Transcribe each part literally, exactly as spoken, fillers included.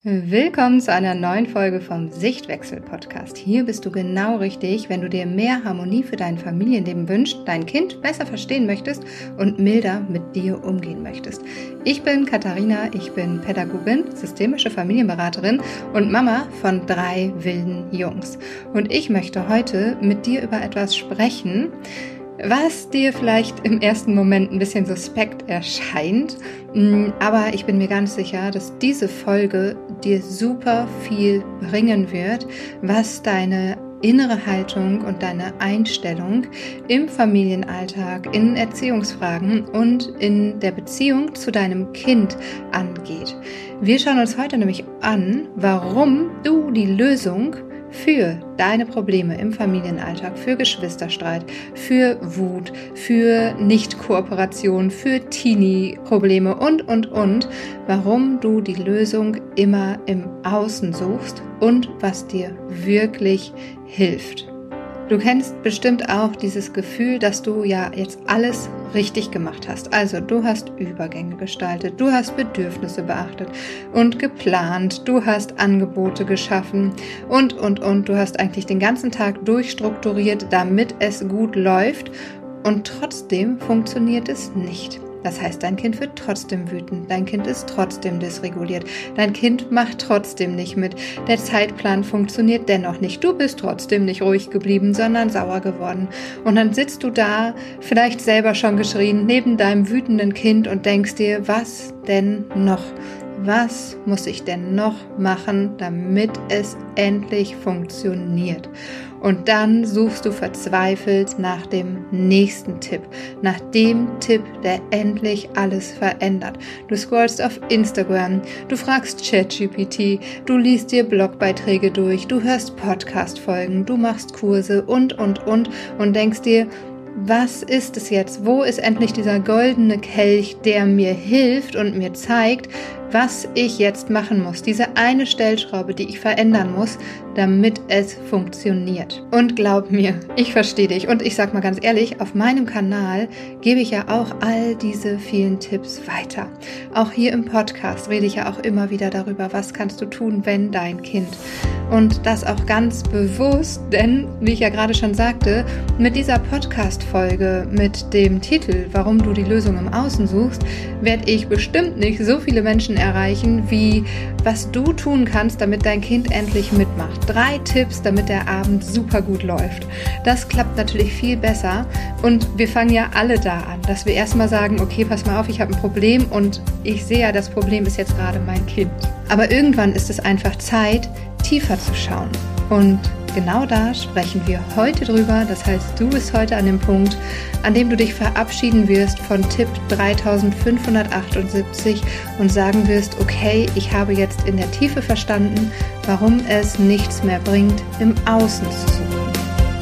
Willkommen zu einer neuen Folge vom Sichtwechsel-Podcast. Hier bist du genau richtig, wenn du dir mehr Harmonie für dein Familienleben wünschst, dein Kind besser verstehen möchtest und milder mit dir umgehen möchtest. Ich bin Katharina, ich bin Pädagogin, systemische Familienberaterin und Mama von drei wilden Jungs. Und ich möchte heute mit dir über etwas sprechen, was dir vielleicht im ersten Moment ein bisschen suspekt erscheint, aber ich bin mir ganz sicher, dass diese Folge dir super viel bringen wird, was deine innere Haltung und deine Einstellung im Familienalltag, in Erziehungsfragen und in der Beziehung zu deinem Kind angeht. Wir schauen uns heute nämlich an, warum du die Lösung für deine Probleme im Familienalltag, für Geschwisterstreit, für Wut, für Nichtkooperation, für Teenie-Probleme und, und, und, warum du die Lösung immer im Außen suchst und was dir wirklich hilft. Du kennst bestimmt auch dieses Gefühl, dass du ja jetzt alles richtig gemacht hast. Also du hast Übergänge gestaltet, du hast Bedürfnisse beachtet und geplant, du hast Angebote geschaffen und, und, und. Du hast eigentlich den ganzen Tag durchstrukturiert, damit es gut läuft und trotzdem funktioniert es nicht. Das heißt, dein Kind wird trotzdem wütend, dein Kind ist trotzdem dysreguliert, dein Kind macht trotzdem nicht mit, der Zeitplan funktioniert dennoch nicht, du bist trotzdem nicht ruhig geblieben, sondern sauer geworden. Und dann sitzt du da, vielleicht selber schon geschrien, neben deinem wütenden Kind und denkst dir, was denn noch? Was muss ich denn noch machen, damit es endlich funktioniert? Und dann suchst du verzweifelt nach dem nächsten Tipp, nach dem Tipp, der endlich alles verändert. Du scrollst auf Instagram, du fragst ChatGPT, du liest dir Blogbeiträge durch, du hörst Podcast-Folgen, du machst Kurse und, und, und und denkst dir, was ist es jetzt? Wo ist endlich dieser goldene Kelch, der mir hilft und mir zeigt, was ich jetzt machen muss? Diese eine Stellschraube, die ich verändern muss, damit es funktioniert. Und glaub mir, ich verstehe dich. Und ich sag mal ganz ehrlich, auf meinem Kanal gebe ich ja auch all diese vielen Tipps weiter. Auch hier im Podcast rede ich ja auch immer wieder darüber, was kannst du tun, wenn dein Kind. Und das auch ganz bewusst, denn, wie ich ja gerade schon sagte, mit dieser Podcast-Folge mit dem Titel, warum du die Lösung im Außen suchst, werde ich bestimmt nicht so viele Menschen erreichen, wie was du tun kannst, damit dein Kind endlich mitmacht. Drei Tipps, damit der Abend super gut läuft. Das klappt natürlich viel besser und wir fangen ja alle da an, dass wir erstmal sagen, okay, pass mal auf, ich habe ein Problem und ich sehe ja, das Problem ist jetzt gerade mein Kind. Aber irgendwann ist es einfach Zeit, tiefer zu schauen. Und genau da sprechen wir heute drüber. Das heißt, du bist heute an dem Punkt, an dem du dich verabschieden wirst von Tipp dreitausendfünfhundertachtundsiebzig und sagen wirst, okay, ich habe jetzt in der Tiefe verstanden, warum es nichts mehr bringt, im Außen zu suchen.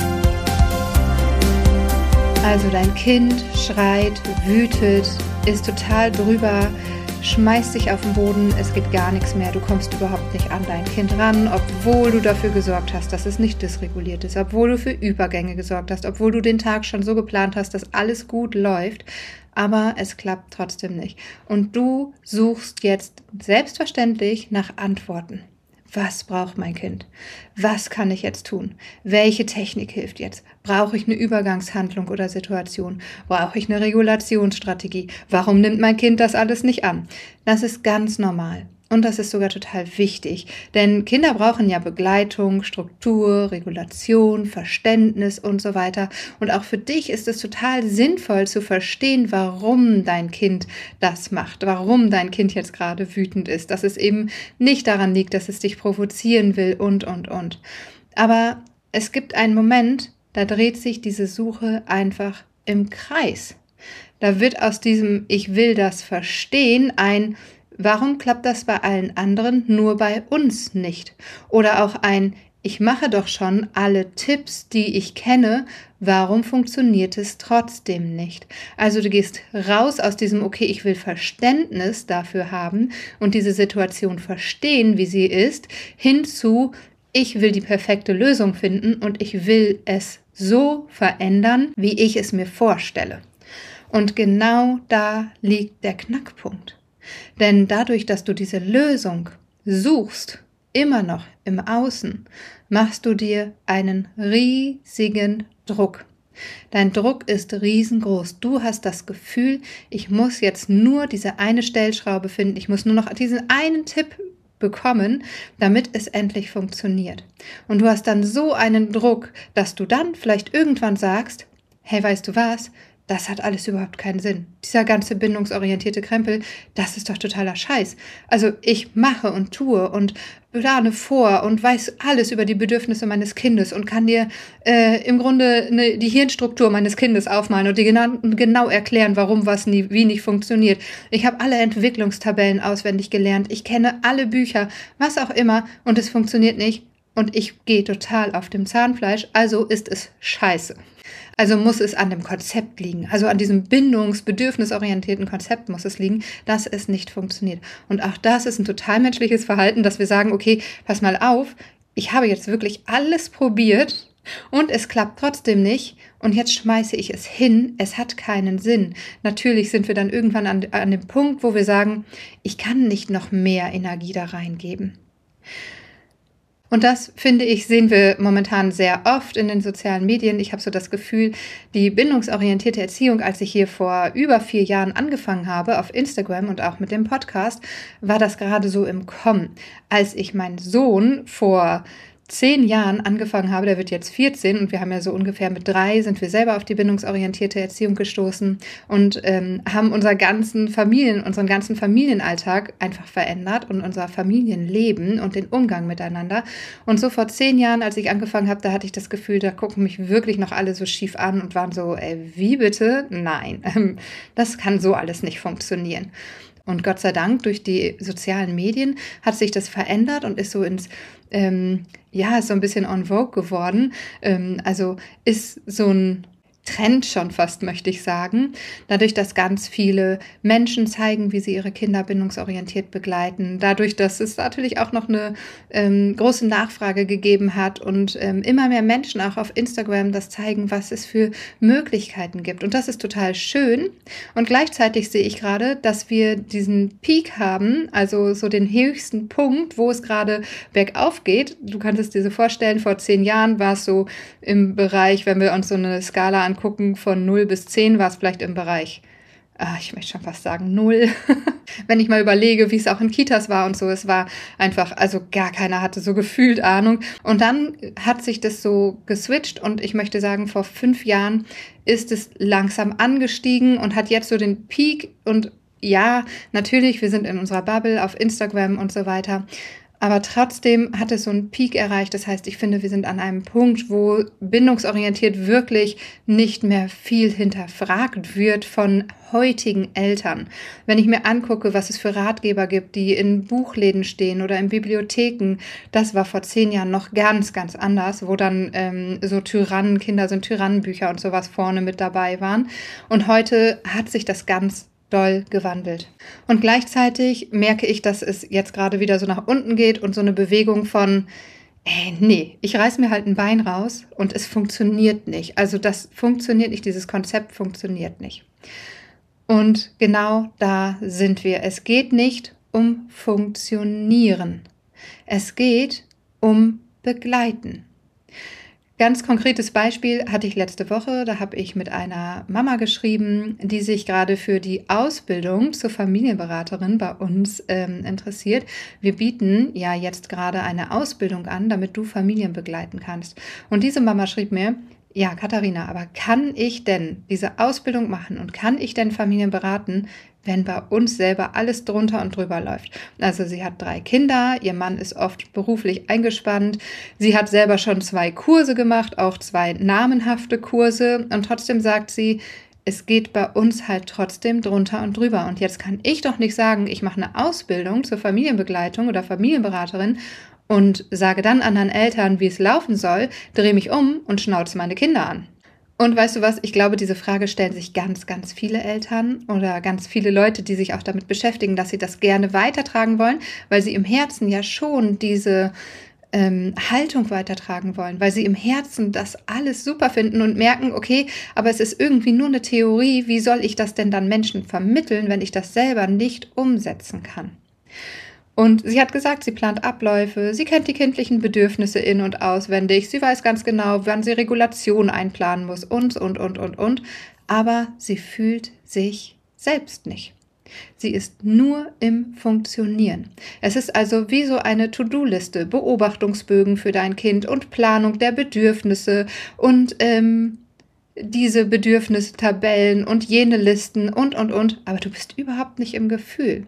Also dein Kind schreit, wütet, ist total drüber, schmeißt dich auf den Boden, es geht gar nichts mehr, du kommst überhaupt nicht an dein Kind ran, obwohl du dafür gesorgt hast, dass es nicht dysreguliert ist, obwohl du für Übergänge gesorgt hast, obwohl du den Tag schon so geplant hast, dass alles gut läuft, aber es klappt trotzdem nicht. Und du suchst jetzt selbstverständlich nach Antworten. Was braucht mein Kind? Was kann ich jetzt tun? Welche Technik hilft jetzt? Brauche ich eine Übergangshandlung oder Situation? Brauche ich eine Regulationsstrategie? Warum nimmt mein Kind das alles nicht an? Das ist ganz normal. Und das ist sogar total wichtig, denn Kinder brauchen ja Begleitung, Struktur, Regulation, Verständnis und so weiter. Und auch für dich ist es total sinnvoll zu verstehen, warum dein Kind das macht, warum dein Kind jetzt gerade wütend ist, dass es eben nicht daran liegt, dass es dich provozieren will und, und, und. Aber es gibt einen Moment, da dreht sich diese Suche einfach im Kreis. Da wird aus diesem Ich will das verstehen ein Warum klappt das bei allen anderen, nur bei uns nicht? Oder auch ein Ich mache doch schon alle Tipps, die ich kenne, warum funktioniert es trotzdem nicht? Also du gehst raus aus diesem Okay, ich will Verständnis dafür haben und diese Situation verstehen, wie sie ist, hin zu Ich will die perfekte Lösung finden und ich will es so verändern, wie ich es mir vorstelle. Und genau da liegt der Knackpunkt. Denn dadurch, dass du diese Lösung suchst, immer noch im Außen, machst du dir einen riesigen Druck. Dein Druck ist riesengroß. Du hast das Gefühl, ich muss jetzt nur diese eine Stellschraube finden, ich muss nur noch diesen einen Tipp bekommen, damit es endlich funktioniert. Und du hast dann so einen Druck, dass du dann vielleicht irgendwann sagst, hey, weißt du was? Das hat alles überhaupt keinen Sinn. Dieser ganze bindungsorientierte Krempel, das ist doch totaler Scheiß. Also ich mache und tue und plane vor und weiß alles über die Bedürfnisse meines Kindes und kann dir äh, im Grunde ne, die Hirnstruktur meines Kindes aufmalen und dir genau, genau erklären, warum was nie, wie nicht funktioniert. Ich habe alle Entwicklungstabellen auswendig gelernt. Ich kenne alle Bücher, was auch immer, und es funktioniert nicht. Und ich gehe total auf dem Zahnfleisch, also ist es scheiße. Also muss es an dem Konzept liegen, also an diesem bindungs-, bedürfnisorientierten Konzept muss es liegen, dass es nicht funktioniert. Und auch das ist ein total menschliches Verhalten, dass wir sagen, okay, pass mal auf, ich habe jetzt wirklich alles probiert und es klappt trotzdem nicht und jetzt schmeiße ich es hin, es hat keinen Sinn. Natürlich sind wir dann irgendwann an, an dem Punkt, wo wir sagen, ich kann nicht noch mehr Energie da reingeben. Und das, finde ich, sehen wir momentan sehr oft in den sozialen Medien. Ich habe so das Gefühl, die bindungsorientierte Erziehung, als ich hier vor über vier Jahren angefangen habe, auf Instagram und auch mit dem Podcast, war das gerade so im Kommen. Als ich meinen Sohn vor zehn Jahren angefangen habe, der wird jetzt vierzehn und wir haben ja so ungefähr mit drei sind wir selber auf die bindungsorientierte Erziehung gestoßen und ähm, haben unser ganzen Familien, unseren ganzen Familienalltag einfach verändert und unser Familienleben und den Umgang miteinander. Und so vor zehn Jahren, als ich angefangen habe, da hatte ich das Gefühl, da gucken mich wirklich noch alle so schief an und waren so, ey, wie bitte? Nein, das kann so alles nicht funktionieren. Und Gott sei Dank, durch die sozialen Medien hat sich das verändert und ist so ins, ähm, ja, ist so ein bisschen en vogue geworden. Ähm, also ist so ein Trend schon fast, möchte ich sagen. Dadurch, dass ganz viele Menschen zeigen, wie sie ihre Kinder bindungsorientiert begleiten. Dadurch, dass es natürlich auch noch eine ähm, große Nachfrage gegeben hat und ähm, immer mehr Menschen auch auf Instagram das zeigen, was es für Möglichkeiten gibt. Und das ist total schön. Und gleichzeitig sehe ich gerade, dass wir diesen Peak haben, also so den höchsten Punkt, wo es gerade bergauf geht. Du kannst es dir so vorstellen, vor zehn Jahren war es so im Bereich, wenn wir uns so eine Skala angucken, gucken, von null bis zehn war es vielleicht im Bereich, ah, ich möchte schon fast sagen null. Wenn ich mal überlege, wie es auch in Kitas war und so, es war einfach, also gar keiner hatte so gefühlt Ahnung. Und dann hat sich das so geswitcht und ich möchte sagen, vor fünf Jahren ist es langsam angestiegen und hat jetzt so den Peak. Und ja, natürlich, wir sind in unserer Bubble auf Instagram und so weiter. Aber trotzdem hat es so einen Peak erreicht. Das heißt, ich finde, wir sind an einem Punkt, wo bindungsorientiert wirklich nicht mehr viel hinterfragt wird von heutigen Eltern. Wenn ich mir angucke, was es für Ratgeber gibt, die in Buchläden stehen oder in Bibliotheken, das war vor zehn Jahren noch ganz, ganz anders, wo dann ähm, so Tyrannen, Kinder sind Tyrannenbücher und sowas vorne mit dabei waren. Und heute hat sich das ganz doll gewandelt. Und gleichzeitig merke ich, dass es jetzt gerade wieder so nach unten geht und so eine Bewegung von, ey, nee, ich reiß mir halt ein Bein raus und es funktioniert nicht. Also das funktioniert nicht, dieses Konzept funktioniert nicht. Und genau da sind wir. Es geht nicht um Funktionieren. Es geht um Begleiten. Ganz konkretes Beispiel hatte ich letzte Woche, da habe ich mit einer Mama geschrieben, die sich gerade für die Ausbildung zur Familienberaterin bei uns ähm, interessiert. Wir bieten ja jetzt gerade eine Ausbildung an, damit du Familien begleiten kannst. Und diese Mama schrieb mir, ja, Katharina, aber kann ich denn diese Ausbildung machen und kann ich denn Familien beraten, wenn bei uns selber alles drunter und drüber läuft? Also sie hat drei Kinder, ihr Mann ist oft beruflich eingespannt, sie hat selber schon zwei Kurse gemacht, auch zwei namenhafte Kurse und trotzdem sagt sie, es geht bei uns halt trotzdem drunter und drüber. Und jetzt kann ich doch nicht sagen, ich mache eine Ausbildung zur Familienbegleitung oder Familienberaterin und sage dann anderen Eltern, wie es laufen soll, drehe mich um und schnauze meine Kinder an. Und weißt du was, ich glaube, diese Frage stellen sich ganz, ganz viele Eltern oder ganz viele Leute, die sich auch damit beschäftigen, dass sie das gerne weitertragen wollen, weil sie im Herzen ja schon diese ähm, Haltung weitertragen wollen, weil sie im Herzen das alles super finden und merken, okay, aber es ist irgendwie nur eine Theorie, wie soll ich das denn dann Menschen vermitteln, wenn ich das selber nicht umsetzen kann? Und sie hat gesagt, sie plant Abläufe, sie kennt die kindlichen Bedürfnisse in- und auswendig, sie weiß ganz genau, wann sie Regulation einplanen muss und, und, und, und, und. Aber sie fühlt sich selbst nicht. Sie ist nur im Funktionieren. Es ist also wie so eine To-Do-Liste, Beobachtungsbögen für dein Kind und Planung der Bedürfnisse und ähm, diese Bedürfnistabellen und jene Listen und, und, und. Aber du bist überhaupt nicht im Gefühl.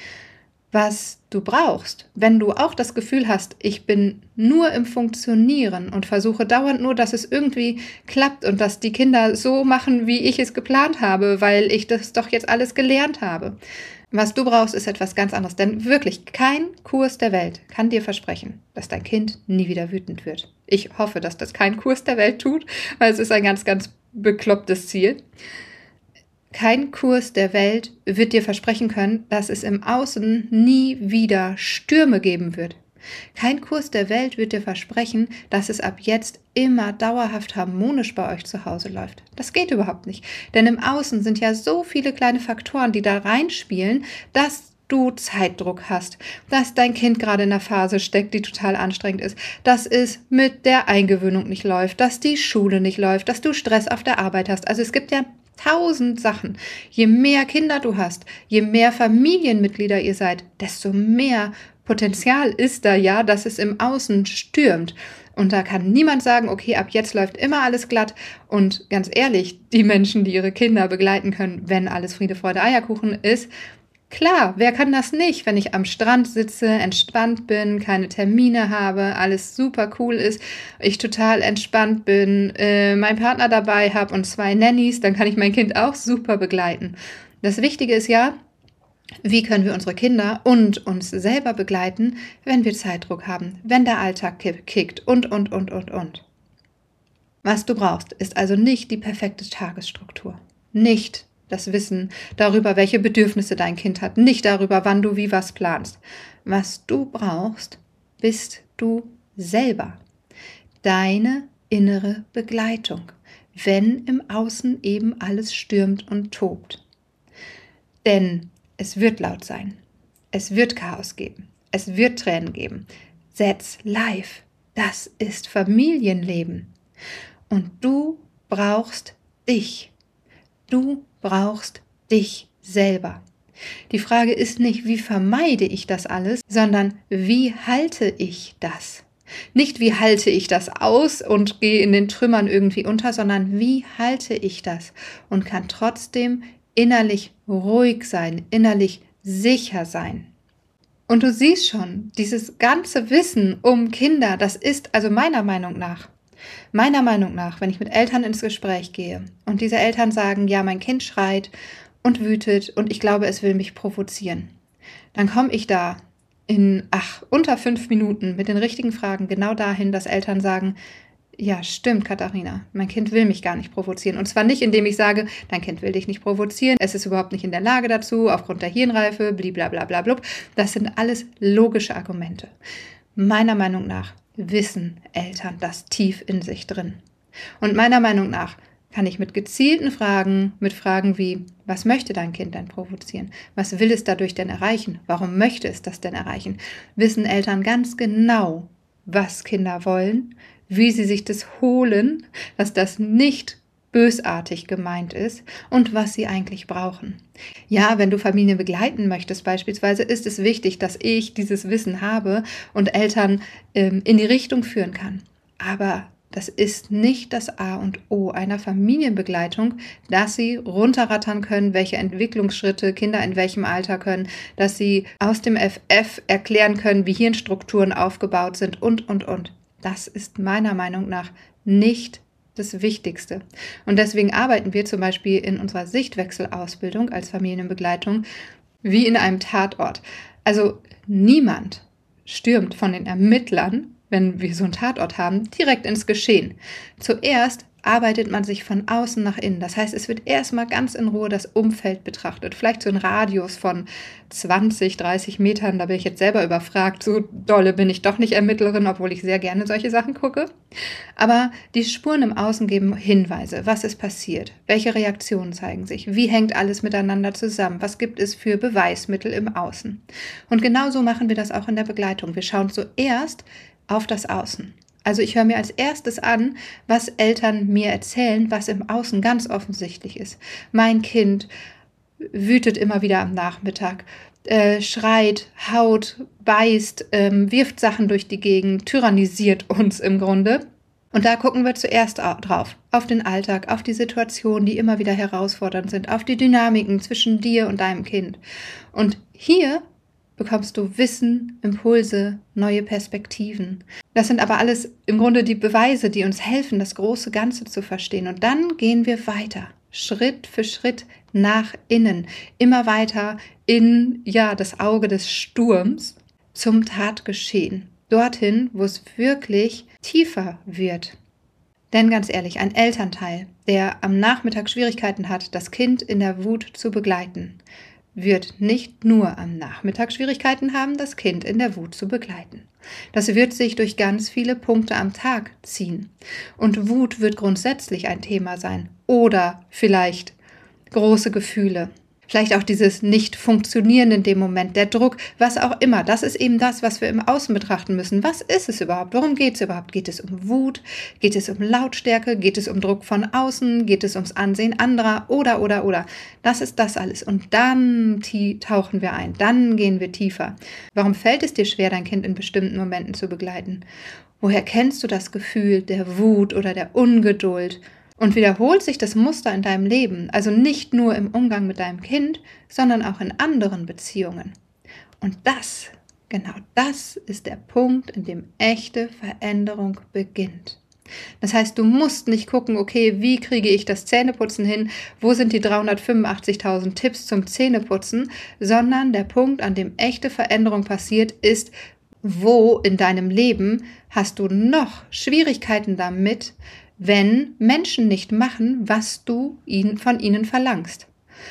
Was du brauchst, wenn du auch das Gefühl hast, ich bin nur im Funktionieren und versuche dauernd nur, dass es irgendwie klappt und dass die Kinder so machen, wie ich es geplant habe, weil ich das doch jetzt alles gelernt habe. Was du brauchst, ist etwas ganz anderes. Denn wirklich, kein Kurs der Welt kann dir versprechen, dass dein Kind nie wieder wütend wird. Ich hoffe, dass das kein Kurs der Welt tut, weil es ist ein ganz, ganz beklopptes Ziel. Kein Kurs der Welt wird dir versprechen können, dass es im Außen nie wieder Stürme geben wird. Kein Kurs der Welt wird dir versprechen, dass es ab jetzt immer dauerhaft harmonisch bei euch zu Hause läuft. Das geht überhaupt nicht. Denn im Außen sind ja so viele kleine Faktoren, die da reinspielen, dass du Zeitdruck hast, dass dein Kind gerade in einer Phase steckt, die total anstrengend ist, dass es mit der Eingewöhnung nicht läuft, dass die Schule nicht läuft, dass du Stress auf der Arbeit hast. Also es gibt ja tausend Sachen. Je mehr Kinder du hast, je mehr Familienmitglieder ihr seid, desto mehr Potenzial ist da ja, dass es im Außen stürmt. Und da kann niemand sagen, okay, ab jetzt läuft immer alles glatt. Und ganz ehrlich, die Menschen, die ihre Kinder begleiten können, wenn alles Friede, Freude, Eierkuchen ist, klar, wer kann das nicht, wenn ich am Strand sitze, entspannt bin, keine Termine habe, alles super cool ist, ich total entspannt bin, äh, meinen Partner dabei habe und zwei Nannies, dann kann ich mein Kind auch super begleiten. Das Wichtige ist ja, wie können wir unsere Kinder und uns selber begleiten, wenn wir Zeitdruck haben, wenn der Alltag kickt und, und, und, und, und. Was du brauchst, ist also nicht die perfekte Tagesstruktur, nicht das Wissen darüber, welche Bedürfnisse dein Kind hat, nicht darüber, wann du wie was planst. Was du brauchst, bist du selber. Deine innere Begleitung, wenn im Außen eben alles stürmt und tobt. Denn es wird laut sein. Es wird Chaos geben. Es wird Tränen geben. That's life. Das ist Familienleben. Und du brauchst dich. Du brauchst dich selber. Die Frage ist nicht, wie vermeide ich das alles, sondern wie halte ich das? Nicht, wie halte ich das aus und gehe in den Trümmern irgendwie unter, sondern wie halte ich das und kann trotzdem innerlich ruhig sein, innerlich sicher sein. Und du siehst schon, dieses ganze Wissen um Kinder, das ist also meiner Meinung nach, meiner Meinung nach, wenn ich mit Eltern ins Gespräch gehe und diese Eltern sagen, ja, mein Kind schreit und wütet und ich glaube, es will mich provozieren, dann komme ich da in, ach, unter fünf Minuten mit den richtigen Fragen genau dahin, dass Eltern sagen, ja, stimmt, Katharina, mein Kind will mich gar nicht provozieren. Und zwar nicht, indem ich sage, dein Kind will dich nicht provozieren, es ist überhaupt nicht in der Lage dazu, aufgrund der Hirnreife, blablabla. Das sind alles logische Argumente. Meiner Meinung nach wissen Eltern das tief in sich drin. Und meiner Meinung nach kann ich mit gezielten Fragen, mit Fragen wie, was möchte dein Kind denn provozieren? Was will es dadurch denn erreichen? Warum möchte es das denn erreichen? Wissen Eltern ganz genau, was Kinder wollen, wie sie sich das holen, dass das nicht bösartig gemeint ist und was sie eigentlich brauchen. Ja, wenn du Familien begleiten möchtest beispielsweise, ist es wichtig, dass ich dieses Wissen habe und Eltern ähm, in die Richtung führen kann. Aber das ist nicht das A und O einer Familienbegleitung, dass sie runterrattern können, welche Entwicklungsschritte Kinder in welchem Alter können, dass sie aus dem F F erklären können, wie Hirnstrukturen aufgebaut sind und, und, und. Das ist meiner Meinung nach nicht das Wichtigste. Und deswegen arbeiten wir zum Beispiel in unserer Sichtwechselausbildung als Familienbegleitung wie in einem Tatort. Also niemand stürmt von den Ermittlern, wenn wir so einen Tatort haben, direkt ins Geschehen. Zuerst arbeitet man sich von außen nach innen. Das heißt, es wird erstmal ganz in Ruhe das Umfeld betrachtet. Vielleicht so ein Radius von zwanzig, dreißig Metern. Da bin ich jetzt selber überfragt. So dolle bin ich doch nicht Ermittlerin, obwohl ich sehr gerne solche Sachen gucke. Aber die Spuren im Außen geben Hinweise. Was ist passiert? Welche Reaktionen zeigen sich? Wie hängt alles miteinander zusammen? Was gibt es für Beweismittel im Außen? Und genauso machen wir das auch in der Begleitung. Wir schauen zuerst auf das Außen. Also ich höre mir als erstes an, was Eltern mir erzählen, was im Außen ganz offensichtlich ist. Mein Kind wütet immer wieder am Nachmittag, äh, schreit, haut, beißt, ähm, wirft Sachen durch die Gegend, tyrannisiert uns im Grunde. Und da gucken wir zuerst drauf, auf den Alltag, auf die Situationen, die immer wieder herausfordernd sind, auf die Dynamiken zwischen dir und deinem Kind. Und hier bekommst du Wissen, Impulse, neue Perspektiven. Das sind aber alles im Grunde die Beweise, die uns helfen, das große Ganze zu verstehen. Und dann gehen wir weiter, Schritt für Schritt nach innen, immer weiter in ja, das Auge des Sturms zum Tatgeschehen. Dorthin, wo es wirklich tiefer wird. Denn ganz ehrlich, ein Elternteil, der am Nachmittag Schwierigkeiten hat, das Kind in der Wut zu begleiten, wird nicht nur am Nachmittag Schwierigkeiten haben, das Kind in der Wut zu begleiten. Das wird sich durch ganz viele Punkte am Tag ziehen. Und Wut wird grundsätzlich ein Thema sein. Oder vielleicht große Gefühle. Vielleicht auch dieses Nicht-Funktionieren in dem Moment, der Druck, was auch immer. Das ist eben das, was wir im Außen betrachten müssen. Was ist es überhaupt? Worum geht es überhaupt? Geht es um Wut? Geht es um Lautstärke? Geht es um Druck von außen? Geht es ums Ansehen anderer? Oder, oder, oder. Das ist das alles. Und dann tauchen wir ein. Dann gehen wir tiefer. Warum fällt es dir schwer, dein Kind in bestimmten Momenten zu begleiten? Woher kennst du das Gefühl der Wut oder der Ungeduld? Und wiederholt sich das Muster in deinem Leben, also nicht nur im Umgang mit deinem Kind, sondern auch in anderen Beziehungen. Und das, genau das ist der Punkt, in dem echte Veränderung beginnt. Das heißt, du musst nicht gucken, okay, wie kriege ich das Zähneputzen hin, wo sind die dreihundertfünfundachtzigtausend Tipps zum Zähneputzen, sondern der Punkt, an dem echte Veränderung passiert, ist, wo in deinem Leben hast du noch Schwierigkeiten damit, wenn Menschen nicht machen, was du ihnen, von ihnen verlangst.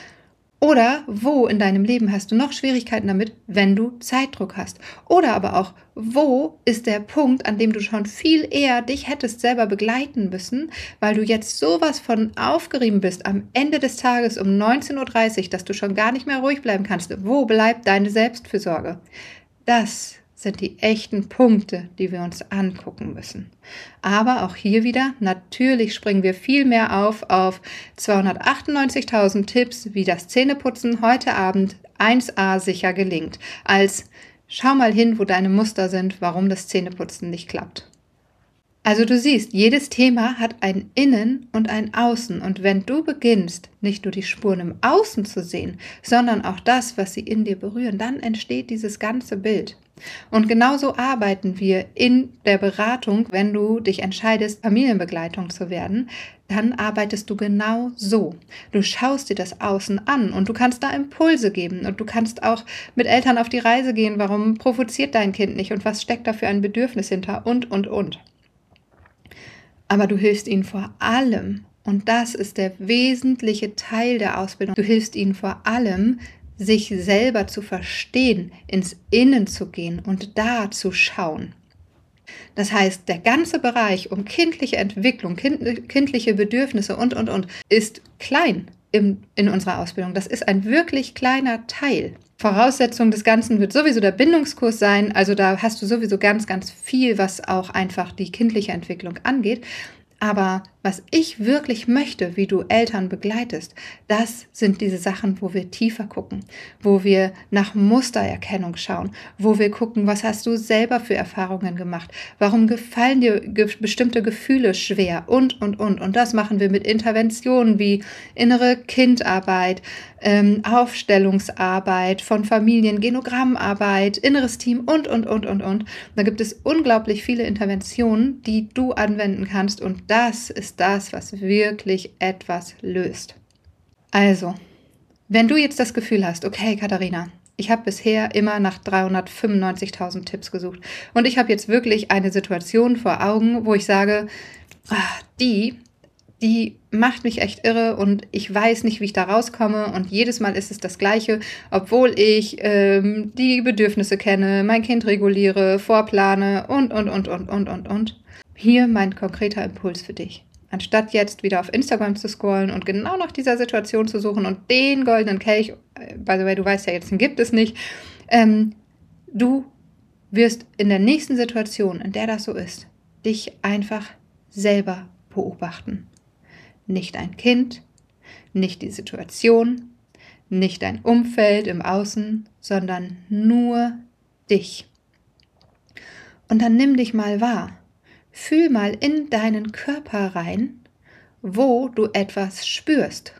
Oder wo in deinem Leben hast du noch Schwierigkeiten damit, wenn du Zeitdruck hast. Oder aber auch, wo ist der Punkt, an dem du schon viel eher dich hättest selber begleiten müssen, weil du jetzt sowas von aufgerieben bist am Ende des Tages um neunzehn Uhr dreißig, dass du schon gar nicht mehr ruhig bleiben kannst. Wo bleibt deine Selbstfürsorge? Das sind die echten Punkte, die wir uns angucken müssen. Aber auch hier wieder, natürlich springen wir viel mehr auf auf zweihundertachtundneunzigtausend Tipps, wie das Zähneputzen heute Abend eins a sicher gelingt, als schau mal hin, wo deine Muster sind, warum das Zähneputzen nicht klappt. Also du siehst, jedes Thema hat ein Innen und ein Außen. Und wenn du beginnst, nicht nur die Spuren im Außen zu sehen, sondern auch das, was sie in dir berühren, dann entsteht dieses ganze Bild. Und genauso arbeiten wir in der Beratung, wenn du dich entscheidest, Familienbegleitung zu werden, dann arbeitest du genau so. Du schaust dir das Außen an und du kannst da Impulse geben und du kannst auch mit Eltern auf die Reise gehen, warum provoziert dein Kind nicht und was steckt da für ein Bedürfnis hinter und, und, und. Aber du hilfst ihnen vor allem, und das ist der wesentliche Teil der Ausbildung, du hilfst ihnen vor allem, sich selber zu verstehen, ins Innen zu gehen und da zu schauen. Das heißt, der ganze Bereich um kindliche Entwicklung, kind, kindliche Bedürfnisse und, und, und ist klein im, in unserer Ausbildung. Das ist ein wirklich kleiner Teil. Voraussetzung des Ganzen wird sowieso der Bindungskurs sein. Also da hast du sowieso ganz, ganz viel, was auch einfach die kindliche Entwicklung angeht. Aber was ich wirklich möchte, wie du Eltern begleitest, das sind diese Sachen, wo wir tiefer gucken, wo wir nach Mustererkennung schauen, wo wir gucken, was hast du selber für Erfahrungen gemacht, warum gefallen dir ge- bestimmte Gefühle schwer und, und, und. Und das machen wir mit Interventionen wie innere Kindarbeit, ähm, Aufstellungsarbeit von Familien, Genogrammarbeit, inneres Team und, und, und, und, und. Da gibt es unglaublich viele Interventionen, die du anwenden kannst und das ist das, was wirklich etwas löst. Also, wenn du jetzt das Gefühl hast, okay, Katharina, ich habe bisher immer nach dreihundertfünfundneunzigtausend Tipps gesucht und ich habe jetzt wirklich eine Situation vor Augen, wo ich sage, ach, die, die macht mich echt irre und ich weiß nicht, wie ich da rauskomme und jedes Mal ist es das Gleiche, obwohl ich ähm, die Bedürfnisse kenne, mein Kind reguliere, vorplane und, und, und, und, und, und, und. Hier mein konkreter Impuls für dich. Anstatt jetzt wieder auf Instagram zu scrollen und genau nach dieser Situation zu suchen und den goldenen Kelch, by the way, du weißt ja jetzt, den gibt es nicht, ähm, du wirst in der nächsten Situation, in der das so ist, dich einfach selber beobachten. Nicht ein Kind, nicht die Situation, nicht dein Umfeld im Außen, sondern nur dich. Und dann nimm dich mal wahr. Fühl mal in deinen Körper rein, wo du etwas spürst.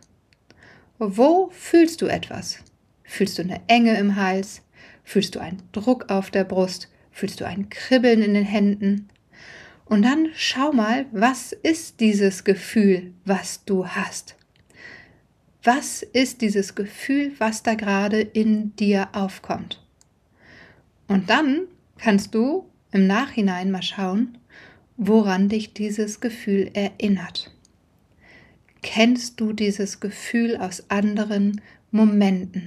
Wo fühlst du etwas? Fühlst du eine Enge im Hals? Fühlst du einen Druck auf der Brust? Fühlst du ein Kribbeln in den Händen? Und dann schau mal, was ist dieses Gefühl, was du hast? Was ist dieses Gefühl, was da gerade in dir aufkommt? Und dann kannst du im Nachhinein mal schauen, woran dich dieses Gefühl erinnert. Kennst du dieses Gefühl aus anderen Momenten?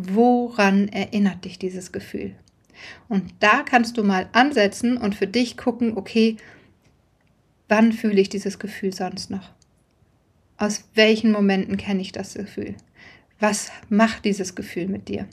Woran erinnert dich dieses Gefühl? Und da kannst du mal ansetzen und für dich gucken, okay, wann fühle ich dieses Gefühl sonst noch? Aus welchen Momenten kenne ich das Gefühl? Was macht dieses Gefühl mit dir?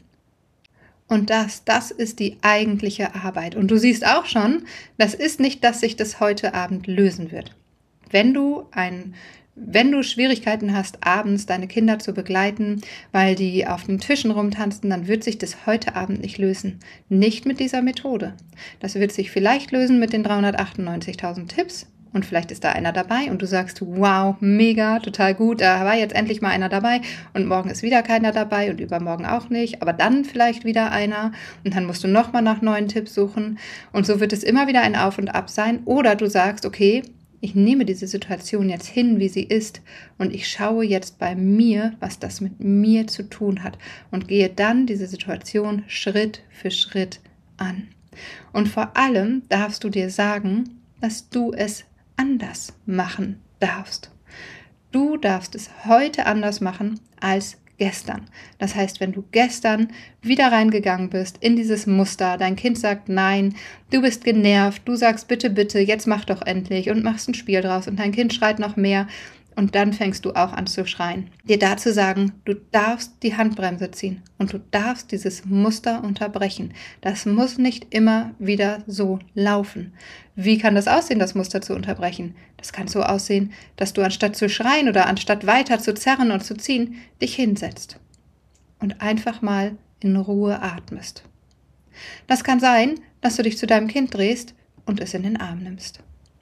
Und das, das ist die eigentliche Arbeit. Und du siehst auch schon, das ist nicht, dass sich das heute Abend lösen wird. Wenn du ein Wenn du Schwierigkeiten hast, abends deine Kinder zu begleiten, weil die auf den Tischen rumtanzen, dann wird sich das heute Abend nicht lösen. Nicht mit dieser Methode. Das wird sich vielleicht lösen mit den dreihundertachtundneunzigtausend Tipps und vielleicht ist da einer dabei und du sagst, wow, mega, total gut, da war jetzt endlich mal einer dabei und morgen ist wieder keiner dabei und übermorgen auch nicht, aber dann vielleicht wieder einer und dann musst du nochmal nach neuen Tipps suchen und so wird es immer wieder ein Auf und Ab sein. Oder du sagst, okay, ich nehme diese Situation jetzt hin, wie sie ist und ich schaue jetzt bei mir, was das mit mir zu tun hat und gehe dann diese Situation Schritt für Schritt an. Und vor allem darfst du dir sagen, dass du es anders machen darfst. Du darfst es heute anders machen als gestern. Das heißt, wenn du gestern wieder reingegangen bist in dieses Muster, dein Kind sagt nein, du bist genervt, du sagst bitte, bitte, jetzt mach doch endlich und machst ein Spiel draus und dein Kind schreit noch mehr und dann fängst du auch an zu schreien. Dir dazu sagen, du darfst die Handbremse ziehen und du darfst dieses Muster unterbrechen. Das muss nicht immer wieder so laufen. Wie kann das aussehen, das Muster zu unterbrechen? Das kann so aussehen, dass du anstatt zu schreien oder anstatt weiter zu zerren und zu ziehen, dich hinsetzt und einfach mal in Ruhe atmest. Das kann sein, dass du dich zu deinem Kind drehst und es in den Arm nimmst.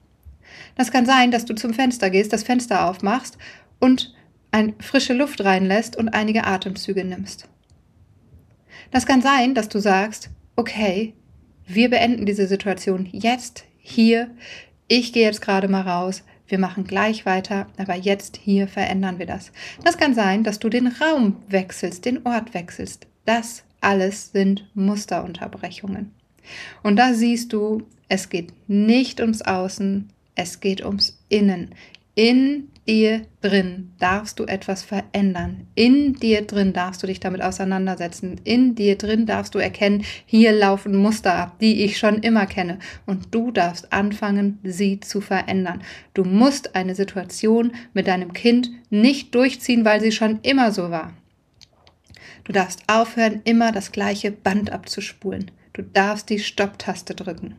Das kann sein, dass du zum Fenster gehst, das Fenster aufmachst und ein frische Luft reinlässt und einige Atemzüge nimmst. Das kann sein, dass du sagst, okay, wir beenden diese Situation jetzt, hier, ich gehe jetzt gerade mal raus, wir machen gleich weiter, aber jetzt hier verändern wir das. Das kann sein, dass du den Raum wechselst, den Ort wechselst. Das alles sind Musterunterbrechungen. Und da siehst du, es geht nicht ums Außen, es geht ums Innen. In dir drin darfst du etwas verändern. In dir drin darfst du dich damit auseinandersetzen. In dir drin darfst du erkennen, hier laufen Muster ab, die ich schon immer kenne. Und du darfst anfangen, sie zu verändern. Du musst eine Situation mit deinem Kind nicht durchziehen, weil sie schon immer so war. Du darfst aufhören, immer das gleiche Band abzuspulen. Du darfst die Stopptaste drücken.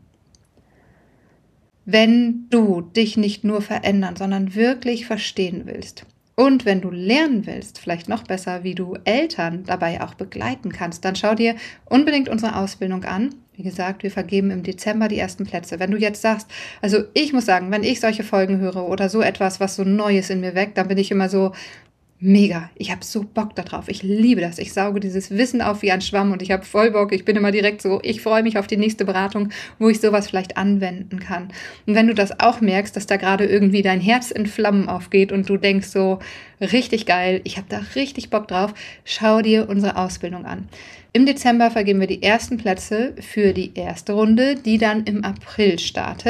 Wenn du dich nicht nur verändern, sondern wirklich verstehen willst und wenn du lernen willst, vielleicht noch besser, wie du Eltern dabei auch begleiten kannst, dann schau dir unbedingt unsere Ausbildung an. Wie gesagt, wir vergeben im Dezember die ersten Plätze. Wenn du jetzt sagst, also ich muss sagen, wenn ich solche Folgen höre oder so etwas, was so Neues in mir weckt, dann bin ich immer so, mega, ich habe so Bock darauf, ich liebe das, ich sauge dieses Wissen auf wie ein Schwamm und ich habe voll Bock, ich bin immer direkt so, ich freue mich auf die nächste Beratung, wo ich sowas vielleicht anwenden kann. Und wenn du das auch merkst, dass da gerade irgendwie dein Herz in Flammen aufgeht und du denkst so, richtig geil, ich habe da richtig Bock drauf, schau dir unsere Ausbildung an. Im Dezember vergeben wir die ersten Plätze für die erste Runde, die dann im April startet.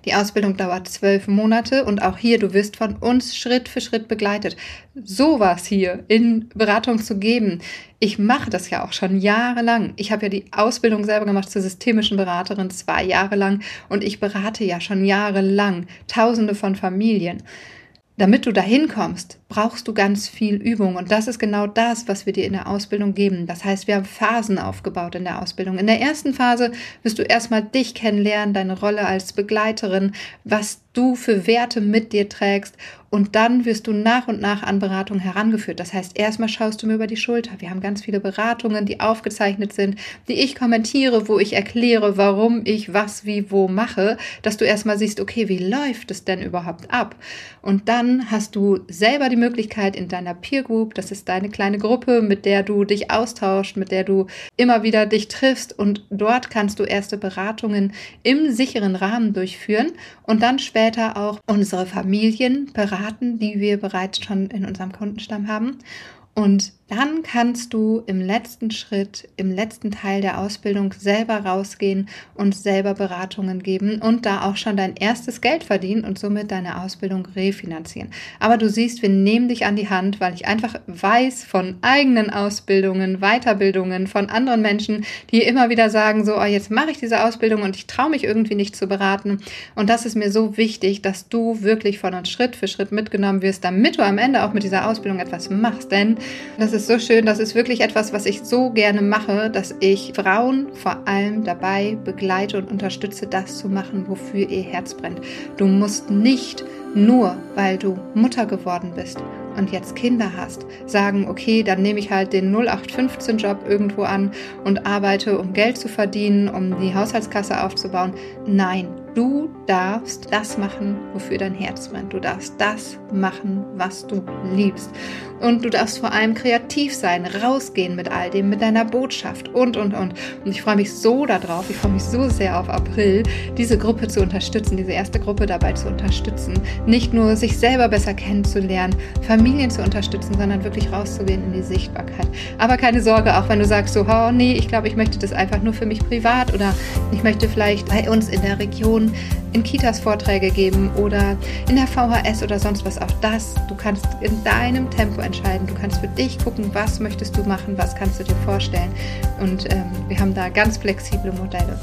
Die Ausbildung dauert zwölf Monate und auch hier, du wirst von uns Schritt für Schritt begleitet. Sowas hier in Beratung zu geben. Ich mache das ja auch schon jahrelang. Ich habe ja die Ausbildung selber gemacht zur systemischen Beraterin, zwei Jahre lang, und ich berate ja schon jahrelang Tausende von Familien. Damit du dahin kommst, brauchst du ganz viel Übung, und das ist genau das, was wir dir in der Ausbildung geben. Das heißt, wir haben Phasen aufgebaut in der Ausbildung. In der ersten Phase wirst du erstmal dich kennenlernen, deine Rolle als Begleiterin, was du für Werte mit dir trägst, und dann wirst du nach und nach an Beratung herangeführt. Das heißt, erstmal schaust du mir über die Schulter. Wir haben ganz viele Beratungen, die aufgezeichnet sind, die ich kommentiere, wo ich erkläre, warum ich was, wie, wo mache, dass du erstmal siehst, okay, wie läuft es denn überhaupt ab? Und dann hast du selber die Möglichkeit in deiner Peer Group, das ist deine kleine Gruppe, mit der du dich austauschst, mit der du immer wieder dich triffst, und dort kannst du erste Beratungen im sicheren Rahmen durchführen und dann später auch unsere Familien beraten, die wir bereits schon in unserem Kundenstamm haben. Und dann kannst du im letzten Schritt, im letzten Teil der Ausbildung selber rausgehen und selber Beratungen geben und da auch schon dein erstes Geld verdienen und somit deine Ausbildung refinanzieren. Aber du siehst, wir nehmen dich an die Hand, weil ich einfach weiß von eigenen Ausbildungen, Weiterbildungen von anderen Menschen, die immer wieder sagen, so, oh, jetzt mache ich diese Ausbildung und ich traue mich irgendwie nicht zu beraten. Und das ist mir so wichtig, dass du wirklich von uns Schritt für Schritt mitgenommen wirst, damit du am Ende auch mit dieser Ausbildung etwas machst. Denn das ist so schön, das ist wirklich etwas, was ich so gerne mache, dass ich Frauen vor allem dabei begleite und unterstütze, das zu machen, wofür ihr Herz brennt. Du musst nicht nur, weil du Mutter geworden bist und jetzt Kinder hast, sagen, okay, dann nehme ich halt den null acht fünfzehn Job irgendwo an und arbeite, um Geld zu verdienen, um die Haushaltskasse aufzubauen. Nein, du darfst das machen, wofür dein Herz brennt. Du darfst das machen, was du liebst. Und du darfst vor allem kreativ sein, rausgehen mit all dem, mit deiner Botschaft und, und, und. Und ich freue mich so darauf, ich freue mich so sehr auf April, diese Gruppe zu unterstützen, diese erste Gruppe dabei zu unterstützen. Nicht nur sich selber besser kennenzulernen, Familien zu unterstützen, sondern wirklich rauszugehen in die Sichtbarkeit. Aber keine Sorge, auch wenn du sagst so, oh nee, ich glaube, ich möchte das einfach nur für mich privat, oder ich möchte vielleicht bei uns in der Region in Kitas Vorträge geben oder in der V H S oder sonst was. Auch das, du kannst in deinem Tempo entscheiden. Du kannst für dich gucken, was möchtest du machen, was kannst du dir vorstellen. Und ähm, wir haben da ganz flexible Modelle.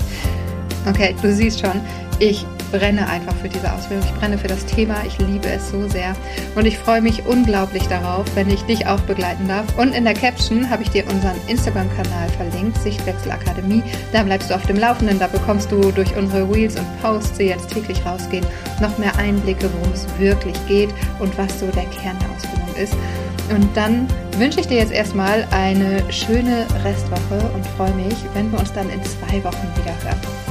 Okay, du siehst schon, ich brenne einfach für diese Ausbildung, ich brenne für das Thema, ich liebe es so sehr und ich freue mich unglaublich darauf, wenn ich dich auch begleiten darf. Und in der Caption habe ich dir unseren Instagram-Kanal verlinkt, Sichtwechsel Akademie. Da bleibst du auf dem Laufenden, da bekommst du durch unsere Reels und Posts, die jetzt täglich rausgehen, noch mehr Einblicke, worum es wirklich geht und was so der Kern der Ausbildung ist. Und dann wünsche ich dir jetzt erstmal eine schöne Restwoche und freue mich, wenn wir uns dann in zwei Wochen wieder hören.